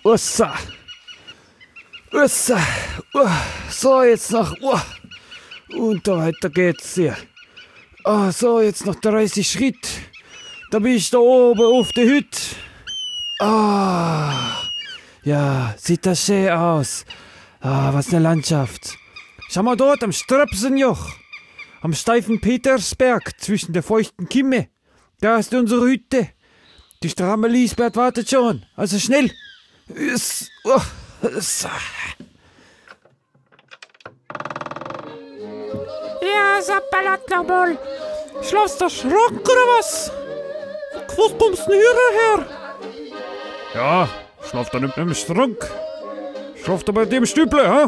Ussa. Ussa. So, jetzt noch. Und da weiter geht's hier. So, jetzt noch 30 Schritt. Da bin ich da oben auf der Hütte. Ja, sieht das schön aus. Was eine Landschaft. Schau mal dort am Ströpsenjoch. Am steifen Petersberg zwischen der feuchten Kimme. Da ist unsere Hütte. Die stramme Lisbeth wartet schon. Also schnell. Ja, Sappalot nochmal. Schloss der Schrank oder was? Was kommst denn hierher? Ja, schlaft da nicht im Schrank. Schlaft da bei dem Stüble, ha?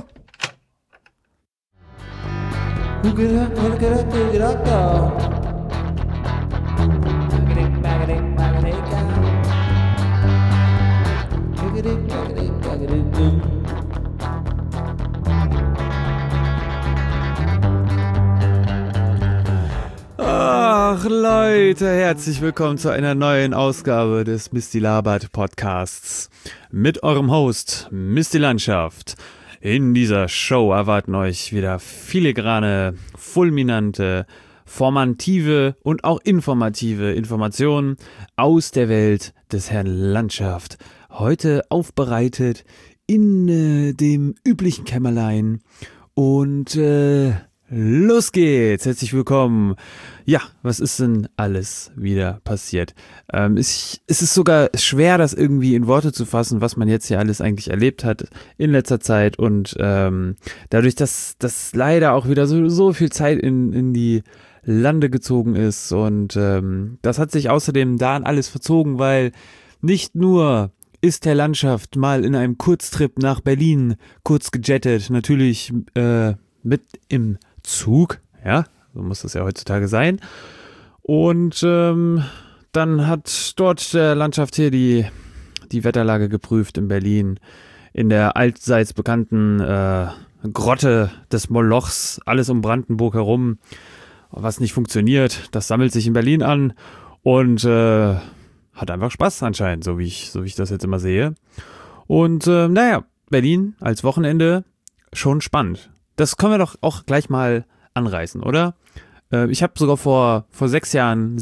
Ach Leute, herzlich willkommen zu einer neuen Ausgabe des Misty Labert Podcasts mit eurem Host Misty Landschaft. In dieser Show erwarten euch wieder filigrane, fulminante, formative und auch informative Informationen aus der Welt des Herrn Landschaft. Heute aufbereitet in dem üblichen Kämmerlein und los geht's, herzlich willkommen. Ja, was ist denn alles wieder passiert? Es ist sogar schwer, das irgendwie in Worte zu fassen, was man jetzt hier alles eigentlich erlebt hat in letzter Zeit und dadurch, dass das leider auch wieder so viel Zeit in die Lande gezogen ist und das hat sich außerdem da an alles verzogen, weil nicht nur ist der Landschaft mal in einem Kurztrip nach Berlin kurz gejettet, natürlich mit im Zug, ja, so muss das ja heutzutage sein. Und dann hat dort der Landschaft hier die Wetterlage geprüft in Berlin, in der allseits bekannten Grotte des Molochs, alles um Brandenburg herum, was nicht funktioniert, das sammelt sich in Berlin an und hat einfach Spaß anscheinend, so wie ich das jetzt immer sehe. Und Berlin als Wochenende schon spannend. Das können wir doch auch gleich mal anreißen, oder? Ich habe sogar vor 6 Jahren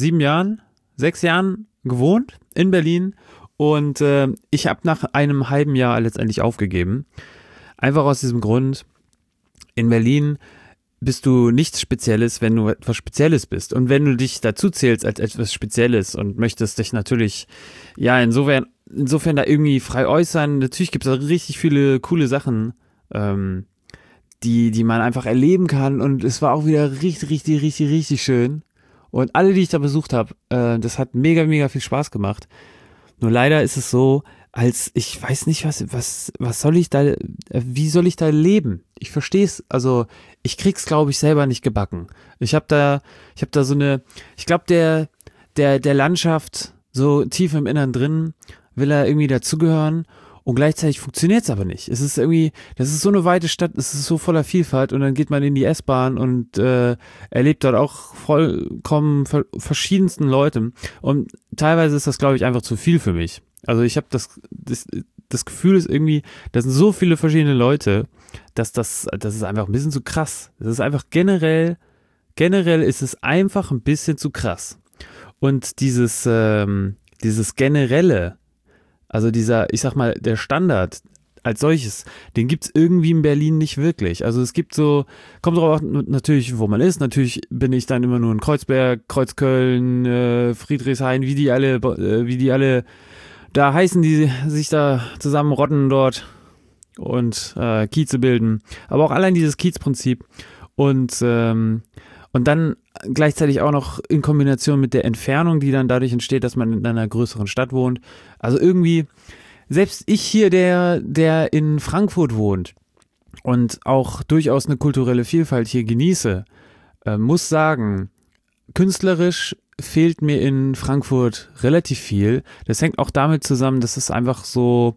gewohnt in Berlin und ich habe nach einem halben Jahr letztendlich aufgegeben. Einfach aus diesem Grund, in Berlin bist du nichts Spezielles, wenn du etwas Spezielles bist. Und wenn du dich dazu zählst als etwas Spezielles und möchtest dich natürlich, ja, insofern da irgendwie frei äußern, natürlich gibt es da richtig viele coole Sachen, die man einfach erleben kann und es war auch wieder richtig schön und alle, die ich da besucht habe, das hat mega viel Spaß gemacht. Nur leider ist es so, als ich weiß nicht, was soll ich da, wie soll ich da leben? Ich verstehe es, also ich krieg's, glaube ich, selber nicht gebacken. Ich habe da so eine, ich glaube, der Landschaft so tief im Innern drin will er irgendwie dazugehören. Und gleichzeitig funktioniert es aber nicht. Es ist irgendwie, das ist so eine weite Stadt, es ist so voller Vielfalt und dann geht man in die S-Bahn und erlebt dort auch vollkommen verschiedensten Leute. Und teilweise ist das, glaube ich, einfach zu viel für mich. Also ich habe das Gefühl ist irgendwie, das sind so viele verschiedene Leute, das ist einfach ein bisschen zu krass. Das ist einfach generell ist es einfach ein bisschen zu krass. Und dieses generelle, also dieser, ich sag mal, der Standard als solches, den gibt's irgendwie in Berlin nicht wirklich. Also es gibt so, kommt drauf natürlich, wo man ist. Natürlich bin ich dann immer nur in Kreuzberg, Kreuzköln, Friedrichshain, wie die alle da heißen, die sich da zusammenrotten dort und Kieze bilden. Aber auch allein dieses Kiezprinzip und dann gleichzeitig auch noch in Kombination mit der Entfernung, die dann dadurch entsteht, dass man in einer größeren Stadt wohnt. Also irgendwie, selbst ich hier, der in Frankfurt wohnt und auch durchaus eine kulturelle Vielfalt hier genieße, muss sagen, künstlerisch fehlt mir in Frankfurt relativ viel. Das hängt auch damit zusammen, dass es einfach so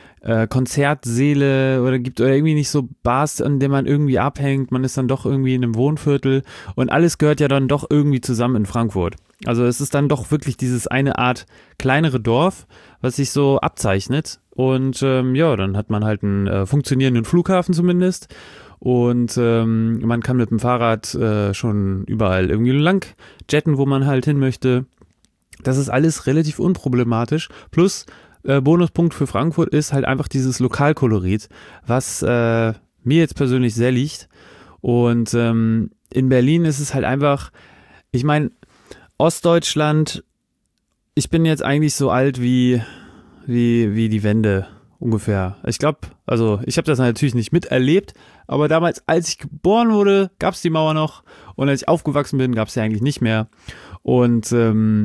Konzertsäle oder gibt oder irgendwie nicht so Bars, an denen man irgendwie abhängt. Man ist dann doch irgendwie in einem Wohnviertel und alles gehört ja dann doch irgendwie zusammen in Frankfurt. Also es ist dann doch wirklich dieses eine Art kleinere Dorf, was sich so abzeichnet Und ja, dann hat man halt einen funktionierenden Flughafen zumindest. Und man kann mit dem Fahrrad schon überall irgendwie lang jetten, wo man halt hin möchte. Das ist alles relativ unproblematisch. Plus Bonuspunkt für Frankfurt ist halt einfach dieses Lokalkolorit, was mir jetzt persönlich sehr liegt. Und in Berlin ist es halt einfach, ich meine, Ostdeutschland, ich bin jetzt eigentlich so alt wie die Wende ungefähr. Ich glaube, also ich habe das natürlich nicht miterlebt, aber damals, als ich geboren wurde, gab es die Mauer noch und als ich aufgewachsen bin, gab es sie eigentlich nicht mehr. Und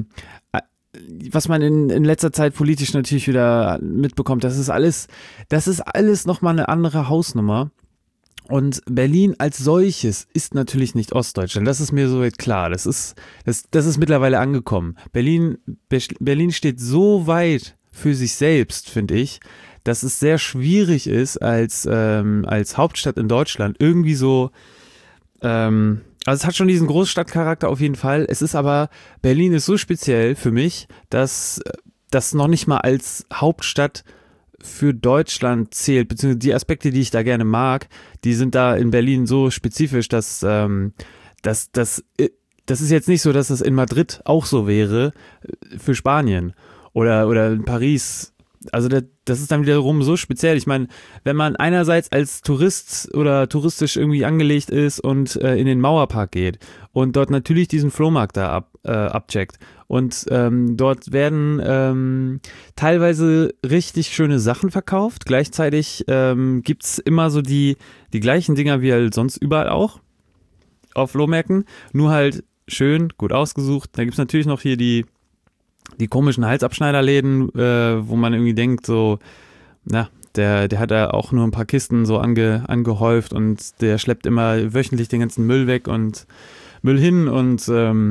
was man in letzter Zeit politisch natürlich wieder mitbekommt, das ist alles nochmal eine andere Hausnummer. Und Berlin als solches ist natürlich nicht Ostdeutschland. Das ist mir soweit klar. Das ist mittlerweile angekommen. Berlin steht so weit für sich selbst, finde ich, dass es sehr schwierig ist, als Hauptstadt in Deutschland irgendwie so, also es hat schon diesen Großstadtcharakter auf jeden Fall. Es ist aber, Berlin ist so speziell für mich, dass das noch nicht mal als Hauptstadt für Deutschland zählt, beziehungsweise die Aspekte, die ich da gerne mag, die sind da in Berlin so spezifisch, dass das ist jetzt nicht so, dass das in Madrid auch so wäre für Spanien oder in Paris. Also das ist dann wiederum so speziell. Ich meine, wenn man einerseits als Tourist oder touristisch irgendwie angelegt ist und in den Mauerpark geht und dort natürlich diesen Flohmarkt da abcheckt und dort werden teilweise richtig schöne Sachen verkauft. Gleichzeitig gibt's immer so die gleichen Dinger wie halt sonst überall auch auf Flohmärkten, nur halt schön, gut ausgesucht. Da gibt's natürlich noch hier die komischen Halsabschneiderläden, wo man irgendwie denkt, so, na, der hat da auch nur ein paar Kisten so angehäuft und der schleppt immer wöchentlich den ganzen Müll weg und Müll hin und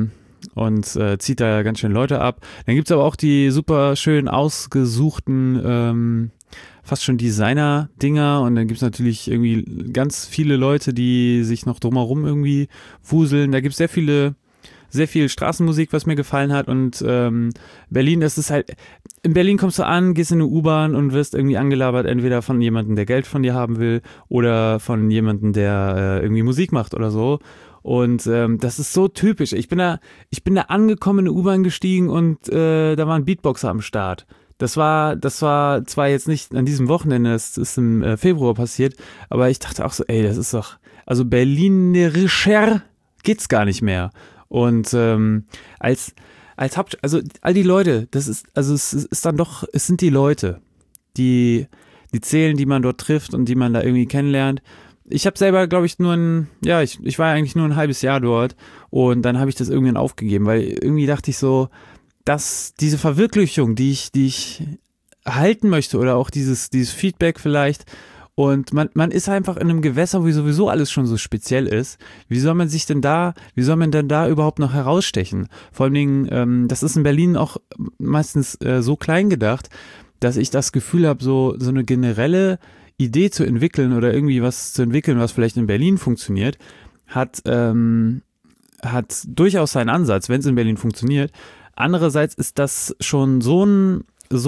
zieht da ganz schön Leute ab. Dann gibt's aber auch die super schön ausgesuchten, fast schon Designer-Dinger und dann gibt's natürlich irgendwie ganz viele Leute, die sich noch drumherum irgendwie wuseln. Da gibt's sehr viel Straßenmusik, was mir gefallen hat und Berlin, das ist halt, in Berlin kommst du an, gehst in eine U-Bahn und wirst irgendwie angelabert, entweder von jemandem, der Geld von dir haben will oder von jemandem, der irgendwie Musik macht oder so und das ist so typisch. Ich bin da angekommen, in eine U-Bahn gestiegen und da war ein Beatboxer am Start. Das war zwar jetzt nicht an diesem Wochenende, das ist im Februar passiert, aber ich dachte auch so, ey, das ist doch, also berlinerischer geht's gar nicht mehr. Und als also all die Leute, es sind die Leute, die zählen, die man dort trifft und die man da irgendwie kennenlernt. Ich habe selber, glaube ich, ich war eigentlich nur ein halbes Jahr dort und dann habe ich das irgendwann aufgegeben, weil irgendwie dachte ich so, dass diese Verwirklichung, die ich erhalten möchte oder auch dieses Feedback vielleicht. Und man ist einfach in einem Gewässer, wo sowieso alles schon so speziell ist. Wie soll man denn da überhaupt noch herausstechen? Vor allen Dingen, das ist in Berlin auch meistens so klein gedacht, dass ich das Gefühl habe, so eine generelle Idee zu entwickeln oder irgendwie was zu entwickeln, was vielleicht in Berlin funktioniert, hat durchaus seinen Ansatz, wenn es in Berlin funktioniert. Andererseits ist das schon so ein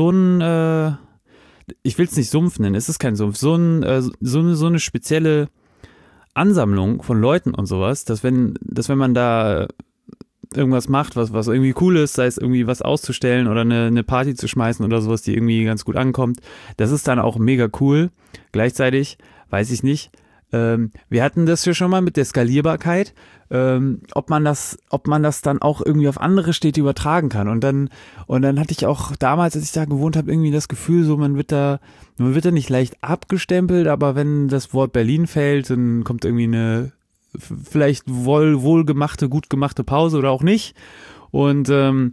ich will es nicht Sumpf nennen, es ist kein Sumpf, so eine spezielle Ansammlung von Leuten und sowas, dass wenn man da irgendwas macht, was irgendwie cool ist, sei es irgendwie was auszustellen oder eine Party zu schmeißen oder sowas, die irgendwie ganz gut ankommt, das ist dann auch mega cool. Gleichzeitig, weiß ich nicht, wir hatten das ja schon mal mit der Skalierbarkeit, ob man das dann auch irgendwie auf andere Städte übertragen kann. Und dann hatte ich auch damals, als ich da gewohnt habe, irgendwie das Gefühl, so man wird da nicht leicht abgestempelt, aber wenn das Wort Berlin fällt, dann kommt irgendwie eine vielleicht wohlgemachte, gut gemachte Pause oder auch nicht. Und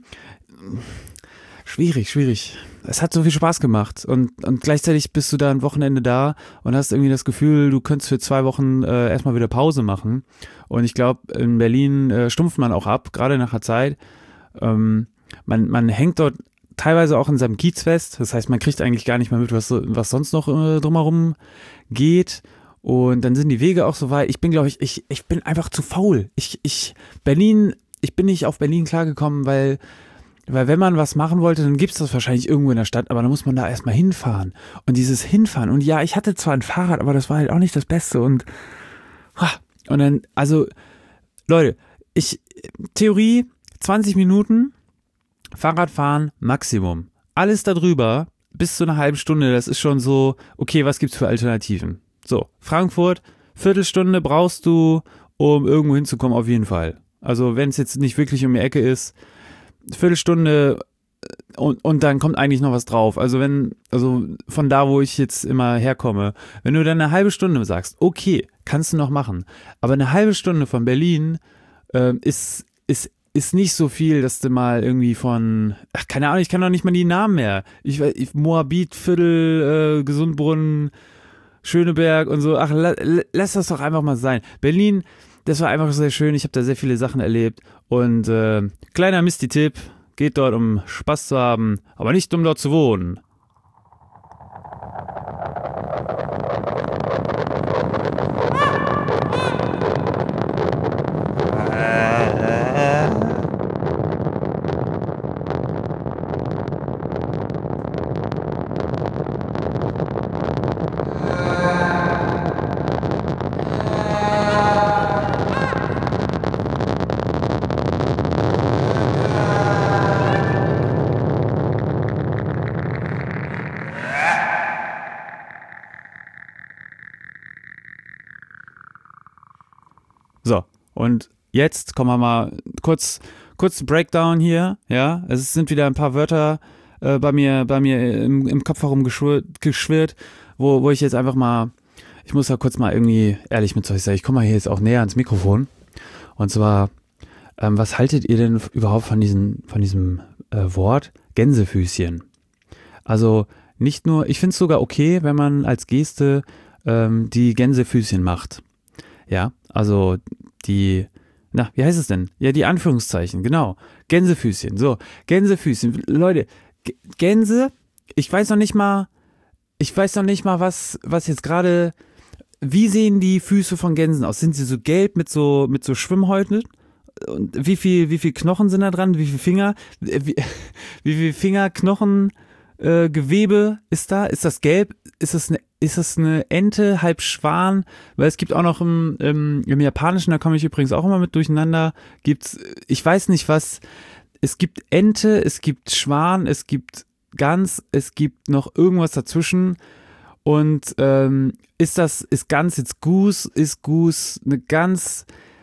schwierig. Es hat so viel Spaß gemacht und gleichzeitig bist du da ein Wochenende da und hast irgendwie das Gefühl, du könntest für 2 Wochen erstmal wieder Pause machen. Und ich glaube, in Berlin stumpft man auch ab, gerade nach der Zeit. Man hängt dort teilweise auch in seinem Kiez fest. Das heißt, man kriegt eigentlich gar nicht mehr mit, was sonst noch drumherum geht. Und dann sind die Wege auch so weit. Ich bin, glaube ich bin einfach zu faul. Ich bin nicht auf Berlin klargekommen, weil Weil wenn man was machen wollte, dann gibt es das wahrscheinlich irgendwo in der Stadt, aber dann muss man da erstmal hinfahren. Und dieses Hinfahren, und ja, ich hatte zwar ein Fahrrad, aber das war halt auch nicht das Beste. Und dann, also, Leute, Theorie, 20 Minuten, Fahrradfahren, Maximum. Alles darüber, bis zu einer halben Stunde, das ist schon so, okay, was gibt's für Alternativen? So, Frankfurt, Viertelstunde brauchst du, um irgendwo hinzukommen, auf jeden Fall. Also, wenn es jetzt nicht wirklich um die Ecke ist, Viertelstunde und dann kommt eigentlich noch was drauf. Also von da, wo ich jetzt immer herkomme, wenn du dann eine halbe Stunde sagst, okay, kannst du noch machen, aber eine halbe Stunde von Berlin ist nicht so viel, dass du mal irgendwie keine Ahnung, ich kann doch nicht mal die Namen mehr. Moabit, Viertel, Gesundbrunnen, Schöneberg und so. Ach, lass das doch einfach mal sein. Berlin, das war einfach sehr schön. Ich habe da sehr viele Sachen erlebt. Und kleiner Misty-Tipp, geht dort, um Spaß zu haben, aber nicht um dort zu wohnen. So, und jetzt kommen wir mal kurz Breakdown hier, ja, es sind wieder ein paar Wörter bei mir im Kopf herumgeschwirrt, wo ich jetzt einfach mal, ich muss da kurz mal irgendwie ehrlich mit euch sein, ich komme mal hier jetzt auch näher ans Mikrofon, und zwar, was haltet ihr denn überhaupt von diesem Wort Gänsefüßchen? Also nicht nur, ich finde es sogar okay, wenn man als Geste die Gänsefüßchen macht. Ja, also wie heißt es denn? Ja, die Anführungszeichen, genau. Gänsefüßchen, so, Gänsefüßchen. Leute, Gänse, ich weiß noch nicht mal, was jetzt gerade, wie sehen die Füße von Gänsen aus? Sind sie so gelb mit so Schwimmhäuten? Und wie viel Knochen sind da dran? Wie viel Finger? Wie viel Fingerknochen? Gewebe ist da? Ist das gelb? Ist das eine Ente, halb Schwan? Weil es gibt auch noch im Japanischen, da komme ich übrigens auch immer mit durcheinander, ich weiß nicht was, es gibt Ente, es gibt Schwan, es gibt Gans, es gibt noch irgendwas dazwischen. Und ist Gans jetzt Goose? Ist Goose eine Gans?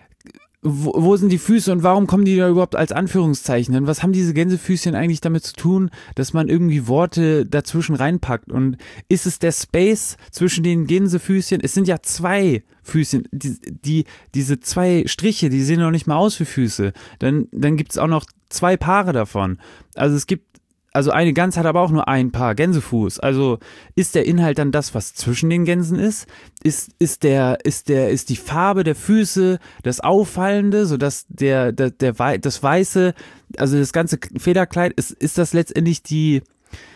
Wo sind die Füße und warum kommen die da überhaupt als Anführungszeichen hin? Was haben diese Gänsefüßchen eigentlich damit zu tun, dass man irgendwie Worte dazwischen reinpackt? Und ist es der Space zwischen den Gänsefüßchen? Es sind ja zwei Füßchen, diese zwei Striche, die sehen noch nicht mal aus wie Füße. Dann gibt es auch noch zwei Paare davon. Also eine Gans hat aber auch nur ein Paar Gänsefuß. Also ist der Inhalt dann das, was zwischen den Gänsen ist? Ist die Farbe der Füße das Auffallende, sodass das Weiße, also das ganze Federkleid, ist das letztendlich die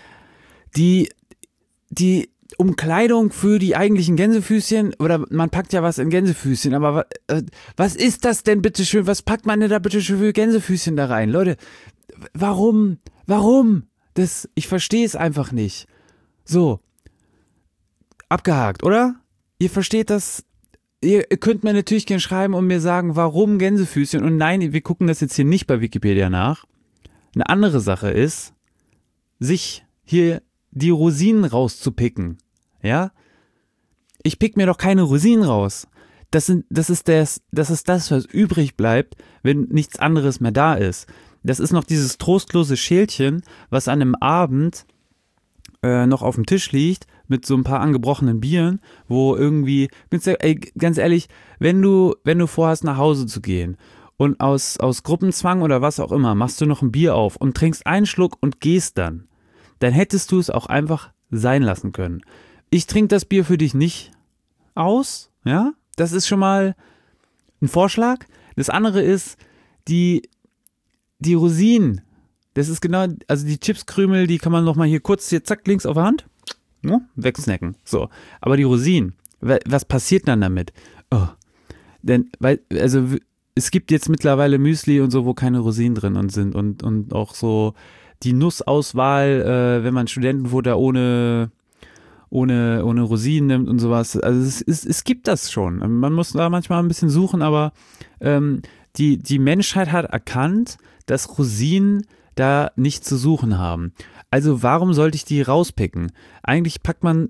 Umkleidung für die eigentlichen Gänsefüßchen? Oder man packt ja was in Gänsefüßchen, aber was ist das denn bitteschön? Was packt man denn da bitteschön für Gänsefüßchen da rein? Leute, warum? Ich verstehe es einfach nicht. So, abgehakt, oder? Ihr versteht das? Ihr könnt mir natürlich gerne schreiben und mir sagen, warum Gänsefüßchen. Und nein, wir gucken das jetzt hier nicht bei Wikipedia nach. Eine andere Sache ist, sich hier die Rosinen rauszupicken. Ja? Ich pick mir doch keine Rosinen raus. Das ist das, was übrig bleibt, wenn nichts anderes mehr da ist. Das ist noch dieses trostlose Schälchen, was an einem Abend noch auf dem Tisch liegt, mit so ein paar angebrochenen Bieren, wo irgendwie, ganz ehrlich, wenn du vorhast, nach Hause zu gehen und aus Gruppenzwang oder was auch immer, machst du noch ein Bier auf und trinkst einen Schluck und gehst dann hättest du es auch einfach sein lassen können. Ich trinke das Bier für dich nicht aus, ja, das ist schon mal ein Vorschlag. Das andere ist, die Rosinen, das ist genau, also die Chipskrümel, die kann man noch mal hier kurz, zack, links auf der Hand, ja, wegsnacken. So, aber die Rosinen, was passiert dann damit? Oh, denn, es gibt jetzt mittlerweile Müsli und so, wo keine Rosinen drin sind und auch so die Nussauswahl, wenn man Studentenfutter ohne Rosinen nimmt und sowas. Also es gibt das schon. Man muss da manchmal ein bisschen suchen, aber die Menschheit hat erkannt, dass Rosinen da nichts zu suchen haben. Also warum sollte ich die rauspicken? Eigentlich packen,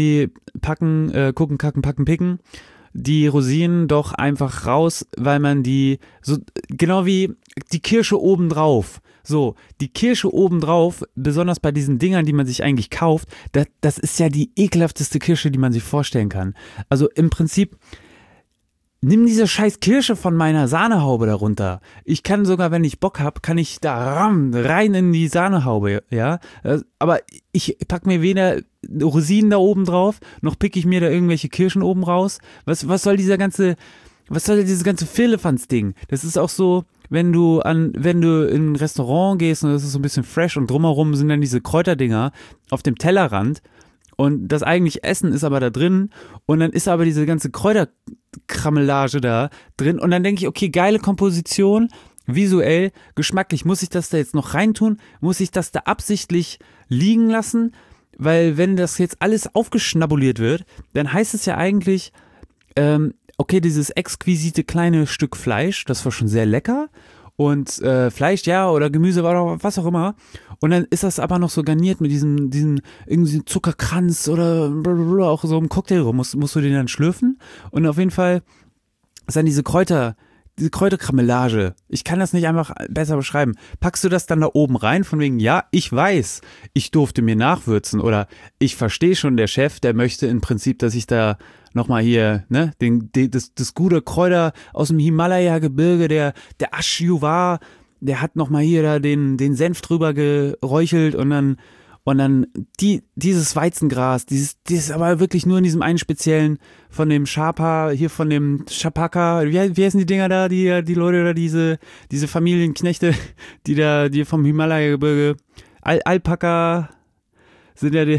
picken die Rosinen doch einfach raus, weil man die, so genau wie die Kirsche obendrauf. So, die Kirsche obendrauf, besonders bei diesen Dingern, die man sich eigentlich kauft, das ist ja die ekelhafteste Kirsche, die man sich vorstellen kann. Also im Prinzip, nimm diese scheiß Kirsche von meiner Sahnehaube darunter. Ich kann sogar, wenn ich Bock habe, kann ich da rein in die Sahnehaube, ja. Aber ich pack mir weder Rosinen da oben drauf, noch pick ich mir da irgendwelche Kirschen oben raus. Was soll dieses ganze Firlefanz-Ding? Das ist auch so, wenn du in ein Restaurant gehst und das ist so ein bisschen fresh und drumherum sind dann diese Kräuterdinger auf dem Tellerrand und das eigentliche Essen ist aber da drin und dann ist aber diese ganze Kräuterkrammelage da drin und dann denke ich, okay, geile Komposition, visuell, geschmacklich, muss ich das da jetzt noch reintun? Muss ich das da absichtlich liegen lassen? Weil wenn das jetzt alles aufgeschnabuliert wird, dann heißt es ja eigentlich, okay, dieses exquisite kleine Stück Fleisch, das war schon sehr lecker und Fleisch, ja, oder Gemüse, oder was auch immer und dann ist das aber noch so garniert mit diesem irgendwie Zuckerkranz oder blablabla, auch so im Cocktail rum, musst du den dann schlürfen und auf jeden Fall ist dann diese Kräuterkrammelage, ich kann das nicht einfach besser beschreiben, packst du das dann da oben rein, von wegen, ja, ich weiß, ich durfte mir nachwürzen oder ich verstehe schon, der Chef, der möchte im Prinzip, dass ich da nochmal hier, ne, das gute Kräuter aus dem Himalaya-Gebirge, der Ashiyuwa, der hat nochmal hier da den Senf drüber geräuchelt und dann dieses Weizengras, dieses aber wirklich nur in diesem einen speziellen, von dem Chapa, hier von dem Chapaka, wie heißen die Dinger da, die Leute oder diese Familienknechte, die vom Himalaya-Gebirge, Alpaka sind ja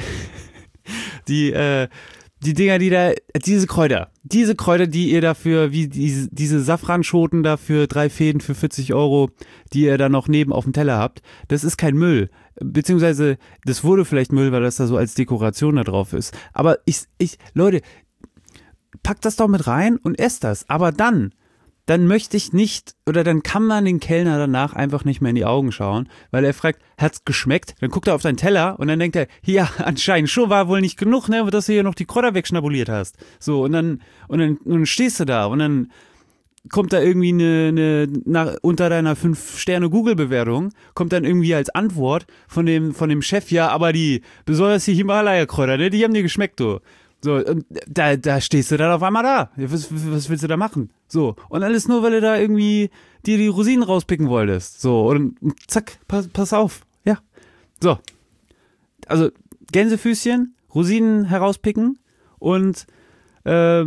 die Dinger, diese Kräuter, die ihr dafür, wie diese Safranschoten dafür 3 Fäden für 40 €, die ihr da noch neben auf dem Teller habt, das ist kein Müll. Beziehungsweise, das wurde vielleicht Müll, weil das da so als Dekoration da drauf ist. Aber Leute, packt das doch mit rein und esst das. Aber dann möchte ich nicht, oder dann kann man den Kellner danach einfach nicht mehr in die Augen schauen, weil er fragt, hat's geschmeckt? Dann guckt er auf deinen Teller und dann denkt er, ja, anscheinend schon, war wohl nicht genug, ne, dass du hier noch die Kräuter wegschnabuliert hast. So, und dann stehst du da und dann kommt da irgendwie unter deiner 5-Sterne-Google-Bewertung, kommt dann irgendwie als Antwort von dem Chef, ja, aber besonders die Himalaya-Kräuter, ne, die haben dir geschmeckt, du. So, und da stehst du dann auf einmal da. Was willst du da machen? So, und alles nur, weil du da irgendwie dir die Rosinen rauspicken wolltest. So, und zack, pass auf. Ja. So. Also, Gänsefüßchen, Rosinen herauspicken und ach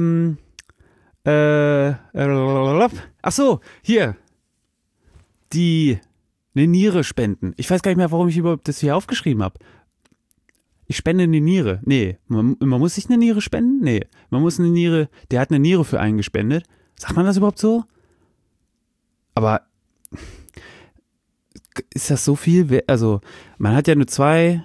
so, hier. Eine Niere spenden. Ich weiß gar nicht mehr, warum ich überhaupt das hier aufgeschrieben habe. Ich spende eine Niere. Nee, man muss sich eine Niere spenden? Nee, man muss der hat eine Niere für einen gespendet. Sagt man das überhaupt so? Aber ist das so viel? Also, man hat ja nur 2.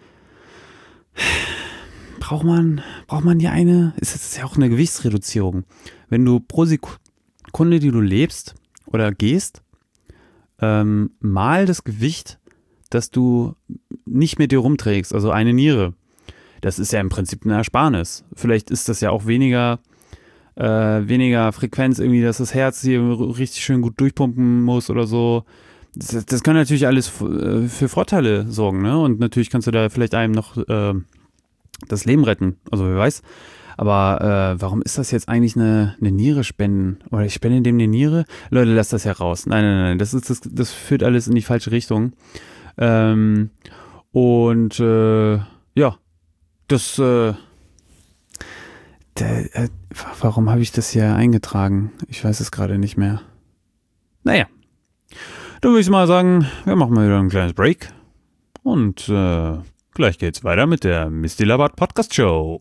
Braucht man hier eine? Ist das ja auch eine Gewichtsreduzierung. Wenn du pro Sekunde, die du lebst oder gehst, mal das Gewicht, dass du nicht mit dir rumträgst, also eine Niere. Das ist ja im Prinzip eine Ersparnis. Vielleicht ist das ja auch weniger Frequenz irgendwie, dass das Herz hier richtig schön gut durchpumpen muss oder so. Das kann natürlich alles für Vorteile sorgen, ne? Und natürlich kannst du da vielleicht einem noch das Leben retten. Also wer weiß. Aber warum ist das jetzt eigentlich eine Niere spenden? Oder ich spende dem eine Niere? Leute, lasst das ja raus. Nein. Das führt alles in die falsche Richtung. Ja, warum habe ich das hier eingetragen? Ich weiß es gerade nicht mehr. Naja, dann würde ich mal sagen, wir machen mal wieder ein kleines Break und gleich geht's weiter mit der Misty Labat Podcast Show.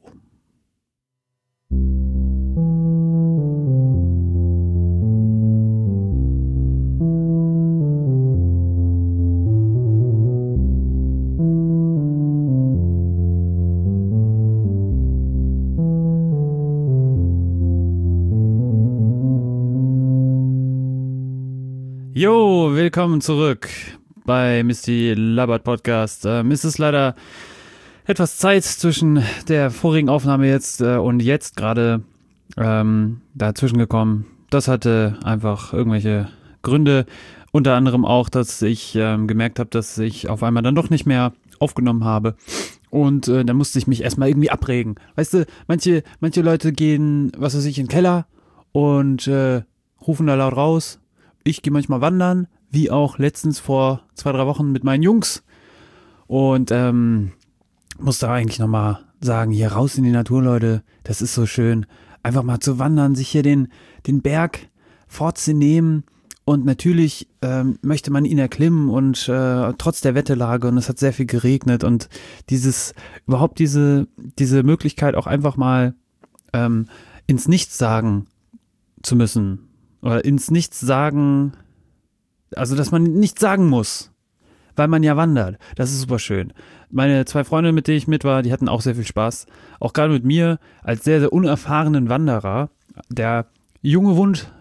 Jo, willkommen zurück bei Misty Labert Podcast. Es ist leider etwas Zeit zwischen der vorigen Aufnahme jetzt und jetzt gerade dazwischen gekommen. Das hatte einfach irgendwelche Gründe. Unter anderem auch, dass ich gemerkt habe, dass ich auf einmal dann doch nicht mehr aufgenommen habe. Und da musste ich mich erstmal irgendwie abregen. Weißt du, manche Leute gehen, was weiß ich, in den Keller und rufen da laut raus. Ich gehe manchmal wandern, wie auch letztens vor 2-3 Wochen mit meinen Jungs. Und muss da eigentlich nochmal sagen, hier raus in die Natur, Leute, das ist so schön. Einfach mal zu wandern, sich hier den Berg vorzunehmen. Und natürlich möchte man ihn erklimmen und trotz der Wetterlage, und es hat sehr viel geregnet, und diese Möglichkeit auch einfach mal ins Nichts sagen zu müssen. Oder ins Nichts sagen, also dass man nichts sagen muss, weil man ja wandert. Das ist super schön. Meine 2 Freunde, mit denen ich mit war, die hatten auch sehr viel Spaß. Auch gerade mit mir als sehr, sehr unerfahrenen Wanderer. Der junge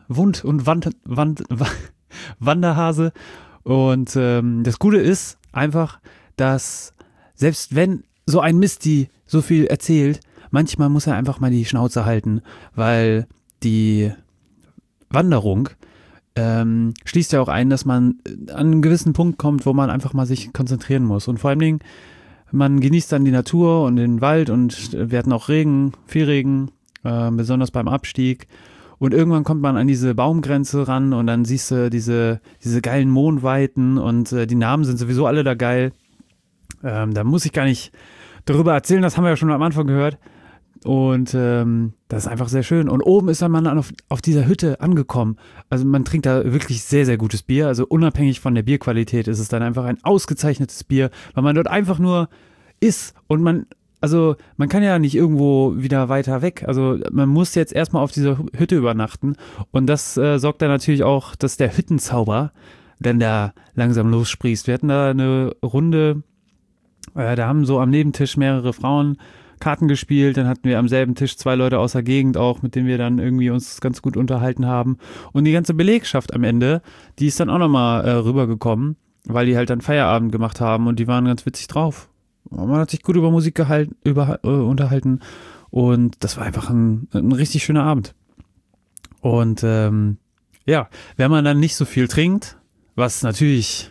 Wanderhase. Und das Gute ist einfach, dass selbst wenn so ein Misty so viel erzählt, manchmal muss er einfach mal die Schnauze halten, weil die Wanderung schließt ja auch ein, dass man an einen gewissen Punkt kommt, wo man einfach mal sich konzentrieren muss. Und vor allen Dingen, man genießt dann die Natur und den Wald, und wir hatten auch Regen, viel Regen, besonders beim Abstieg. Und irgendwann kommt man an diese Baumgrenze ran und dann siehst du diese geilen Mohnweiten, und die Namen sind sowieso alle da geil. Da muss ich gar nicht darüber erzählen, das haben wir ja schon am Anfang gehört. Und das ist einfach sehr schön. Und oben ist dann man auf dieser Hütte angekommen. Also man trinkt da wirklich sehr, sehr gutes Bier. Also unabhängig von der Bierqualität ist es dann einfach ein ausgezeichnetes Bier, weil man dort einfach nur ist. Und man kann ja nicht irgendwo wieder weiter weg. Also man muss jetzt erstmal auf dieser Hütte übernachten. Und das sorgt dann natürlich auch, dass der Hüttenzauber dann da langsam lossprießt. Wir hatten da eine Runde, da haben so am Nebentisch mehrere Frauen Karten gespielt, dann hatten wir am selben Tisch 2 Leute aus der Gegend auch, mit denen wir dann irgendwie uns ganz gut unterhalten haben. Und die ganze Belegschaft am Ende, die ist dann auch nochmal rübergekommen, weil die halt dann Feierabend gemacht haben, und die waren ganz witzig drauf. Man hat sich gut über Musik unterhalten, und das war einfach ein richtig schöner Abend. Und wenn man dann nicht so viel trinkt, was natürlich,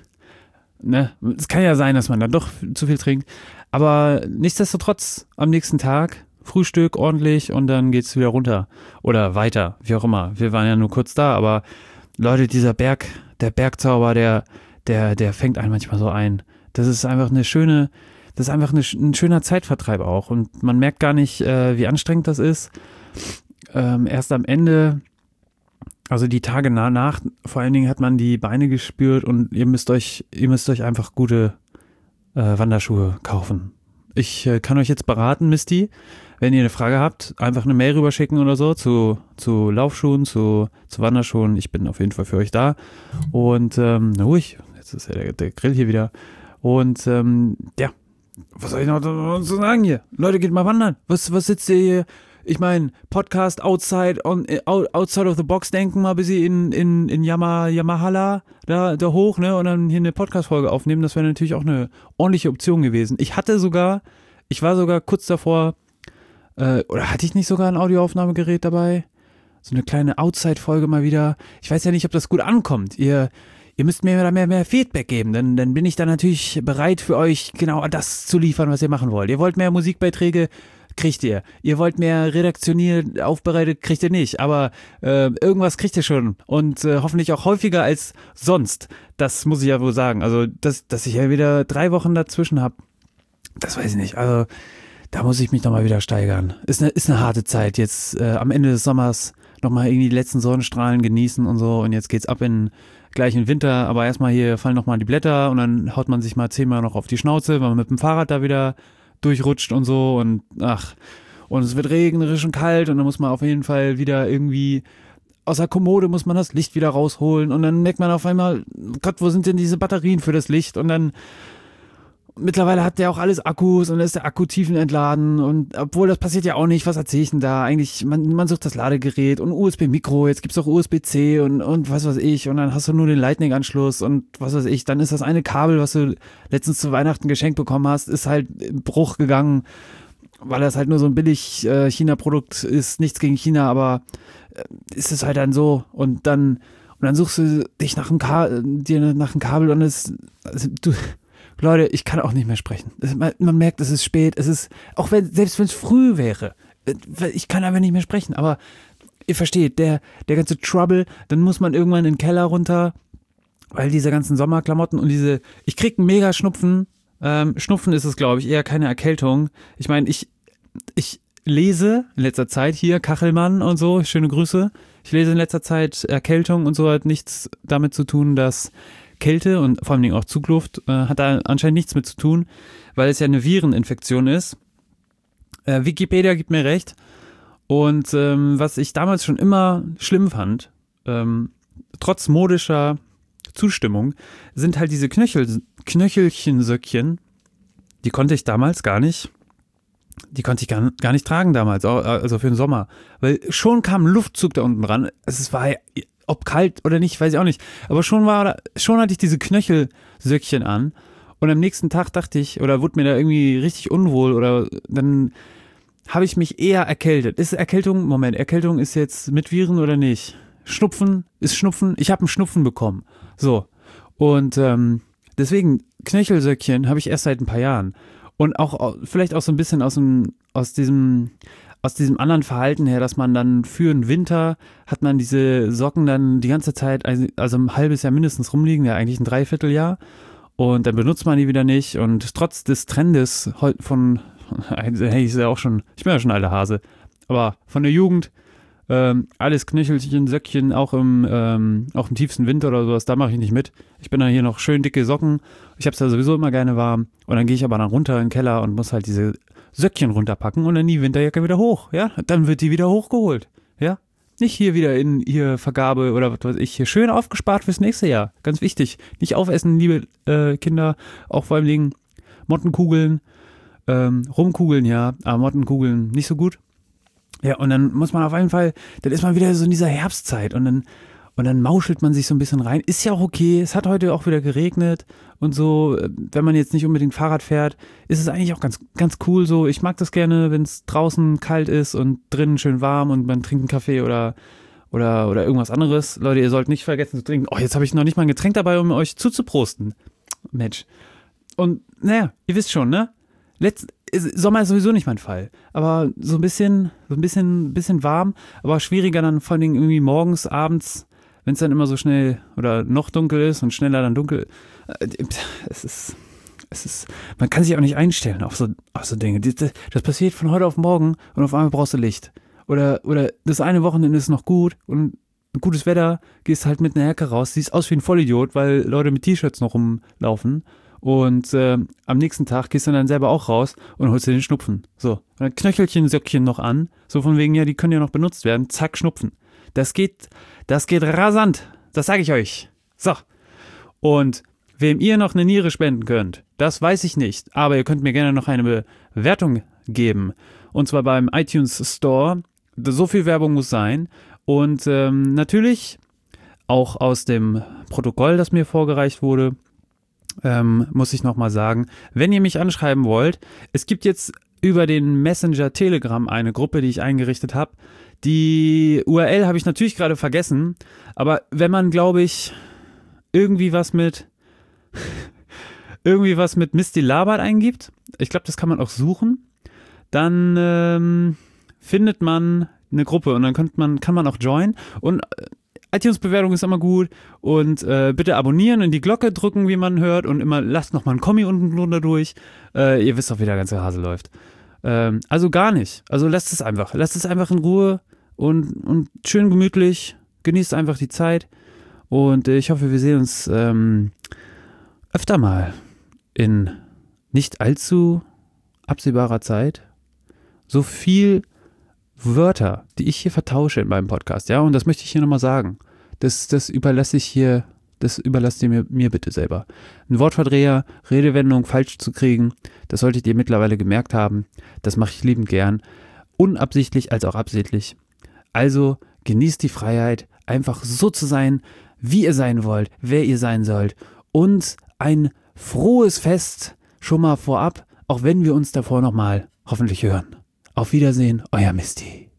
es kann ja sein, dass man dann doch zu viel trinkt, aber nichtsdestotrotz am nächsten Tag Frühstück ordentlich, und dann geht's wieder runter oder weiter, wie auch immer. Wir waren ja nur kurz da, aber Leute, der Bergzauber, der fängt einen manchmal so ein. Das ist einfach ein schöner Zeitvertreib auch, und man merkt gar nicht, wie anstrengend das ist. Erst am Ende, also die Tage danach, vor allen Dingen hat man die Beine gespürt, und ihr müsst euch einfach gute Wanderschuhe kaufen. Ich kann euch jetzt beraten, Misty, wenn ihr eine Frage habt, einfach eine Mail rüberschicken oder so zu Laufschuhen, zu Wanderschuhen. Ich bin auf jeden Fall für euch da. Und ruhig, jetzt ist ja der Grill hier wieder. Und was soll ich noch so sagen hier? Leute, geht mal wandern. Was sitzt ihr hier? Ich meine, Podcast outside of the box denken, mal ein bisschen in Yamahala da hoch, ne, und dann hier eine Podcast-Folge aufnehmen. Das wäre natürlich auch eine ordentliche Option gewesen. Ich war sogar kurz davor, oder hatte ich nicht sogar ein Audioaufnahmegerät dabei? So eine kleine Outside-Folge mal wieder. Ich weiß ja nicht, ob das gut ankommt. Ihr müsst mir da mehr Feedback geben, denn dann bin ich da natürlich bereit für euch genau das zu liefern, was ihr machen wollt. Ihr wollt mehr Musikbeiträge, kriegt ihr. Ihr wollt mehr redaktioniert aufbereitet, kriegt ihr nicht. Aber irgendwas kriegt ihr schon. Und hoffentlich auch häufiger als sonst. Das muss ich ja wohl sagen. Also, dass ich ja wieder 3 Wochen dazwischen habe, das weiß ich nicht. Also, da muss ich mich nochmal wieder steigern. Ist eine harte Zeit. Jetzt am Ende des Sommers nochmal irgendwie die letzten Sonnenstrahlen genießen und so. Und jetzt geht's ab gleich in Winter. Aber erstmal hier fallen nochmal die Blätter, und dann haut man sich mal 10-mal noch auf die Schnauze, weil man mit dem Fahrrad da wieder durchrutscht und so, und es wird regnerisch und kalt, und dann muss man auf jeden Fall wieder irgendwie aus der Kommode muss man das Licht wieder rausholen, und dann merkt man auf einmal, Gott, wo sind denn diese Batterien für das Licht, und dann Mittlerweile hat der auch alles Akkus und ist der Akku tiefenentladen und obwohl das passiert ja auch nicht, was erzähle ich denn da? Eigentlich, man sucht das Ladegerät und USB-Mikro, jetzt gibt's auch USB-C und was weiß ich und dann hast du nur den Lightning-Anschluss und was weiß ich, dann ist das eine Kabel, was du letztens zu Weihnachten geschenkt bekommen hast, ist halt in Bruch gegangen, weil das halt nur so ein billig China-Produkt ist, nichts gegen China, aber ist es halt dann so und dann suchst du dich nach einem Kabel und Leute, ich kann auch nicht mehr sprechen. Man merkt, es ist spät. Es ist, selbst wenn es früh wäre, ich kann einfach nicht mehr sprechen. Aber ihr versteht, der ganze Trouble, dann muss man irgendwann in den Keller runter, weil diese ganzen Sommerklamotten und ich krieg einen mega Schnupfen. Schnupfen ist es, glaube ich, eher keine Erkältung. Ich meine, ich lese in letzter Zeit hier Kachelmann und so, schöne Grüße. Ich lese in letzter Zeit Erkältung und so, hat nichts damit zu tun, dass Kälte und vor allem auch Zugluft hat da anscheinend nichts mit zu tun, weil es ja eine Vireninfektion ist. Wikipedia gibt mir recht. Und was ich damals schon immer schlimm fand, trotz modischer Zustimmung, sind halt diese Knöchelchensöckchen, die konnte ich damals gar nicht tragen damals, also für den Sommer. Weil schon kam Luftzug da unten dran. Es war, ob kalt oder nicht, weiß ich auch nicht. Aber schon hatte ich diese Knöchelsöckchen an. Und am nächsten Tag dachte ich, oder wurde mir da irgendwie richtig unwohl, oder dann habe ich mich eher erkältet. Ist Erkältung, Erkältung ist jetzt mit Viren oder nicht? Schnupfen ist Schnupfen. Ich habe einen Schnupfen bekommen. So. Und deswegen, Knöchelsöckchen habe ich erst seit ein paar Jahren. Und auch vielleicht auch so ein bisschen aus diesem anderen Verhalten her, dass man dann für den Winter hat man diese Socken dann die ganze Zeit, also ein halbes Jahr mindestens rumliegen, ja eigentlich ein Dreivierteljahr. Und dann benutzt man die wieder nicht. Und trotz des Trendes hey, ich bin ja schon alter Hase, aber von der Jugend, alles Knöchelchen, Söckchen, auch im tiefsten Winter oder sowas, da mache ich nicht mit. Ich bin dann hier noch schön dicke Socken. Ich habe es ja sowieso immer gerne warm. Und dann gehe ich aber dann runter in den Keller und muss halt diese Söckchen runterpacken und dann die Winterjacke wieder hoch. Ja, dann wird die wieder hochgeholt. Ja, nicht hier wieder in Vergabe oder was weiß ich, hier schön aufgespart fürs nächste Jahr. Ganz wichtig. Nicht aufessen, liebe Kinder, auch vor allem Mottenkugeln, Rumkugeln, ja, aber Mottenkugeln nicht so gut. Ja, und dann muss man auf jeden Fall, dann ist man wieder so in dieser Herbstzeit und dann mauschelt man sich so ein bisschen rein. Ist ja auch okay, es hat heute auch wieder geregnet und so, wenn man jetzt nicht unbedingt Fahrrad fährt, ist es eigentlich auch ganz, ganz cool so. Ich mag das gerne, wenn es draußen kalt ist und drinnen schön warm und man trinkt einen Kaffee oder irgendwas anderes. Leute, ihr sollt nicht vergessen zu trinken. Oh, jetzt habe ich noch nicht mal ein Getränk dabei, um euch zuzuprosten. Mensch. Und naja, ihr wisst schon, ne? Sommer ist sowieso nicht mein Fall, aber so ein bisschen warm, aber schwieriger dann vor allen Dingen irgendwie morgens, abends, wenn es dann immer so schnell oder noch dunkel ist und schneller dann dunkel. Es ist, man kann sich auch nicht einstellen auf so Dinge. Das passiert von heute auf morgen und auf einmal brauchst du Licht. Oder das eine Wochenende ist noch gut und gutes Wetter, gehst halt mit einer Jacke raus, siehst aus wie ein Vollidiot, weil Leute mit T-Shirts noch rumlaufen. Und am nächsten Tag gehst du dann selber auch raus und holst dir den Schnupfen. So, und dann Knöchelchen, Söckchen noch an. So von wegen, ja, die können ja noch benutzt werden. Zack, Schnupfen. Das geht rasant. Das sage ich euch. So. Und wem ihr noch eine Niere spenden könnt, das weiß ich nicht. Aber ihr könnt mir gerne noch eine Bewertung geben. Und zwar beim iTunes Store. So viel Werbung muss sein. Und natürlich auch aus dem Protokoll, das mir vorgereicht wurde, muss ich nochmal sagen, wenn ihr mich anschreiben wollt, es gibt jetzt über den Messenger Telegram eine Gruppe, die ich eingerichtet habe. Die URL habe ich natürlich gerade vergessen, aber wenn man, glaube ich, irgendwie was mit Misty Labert eingibt, ich glaube, das kann man auch suchen, dann findet man eine Gruppe und dann kann man auch joinen und iTunes-Bewertung ist immer gut und bitte abonnieren und die Glocke drücken, wie man hört und immer lasst nochmal ein Kommi unten drunter durch. Ihr wisst doch, wie der ganze Hase läuft. Also gar nicht. Also lasst es einfach in Ruhe und schön gemütlich. Genießt einfach die Zeit und ich hoffe, wir sehen uns öfter mal in nicht allzu absehbarer Zeit. So viel Wörter, die ich hier vertausche in meinem Podcast, ja, und das möchte ich hier nochmal sagen. Das überlasse ich hier das überlasst ihr mir bitte selber. Ein Wortverdreher, Redewendung falsch zu kriegen, das solltet ihr mittlerweile gemerkt haben. Das mache ich liebend gern. Unabsichtlich als auch absichtlich. Also genießt die Freiheit, einfach so zu sein, wie ihr sein wollt, wer ihr sein sollt. Und ein frohes Fest schon mal vorab, auch wenn wir uns davor nochmal hoffentlich hören. Auf Wiedersehen, euer Misty.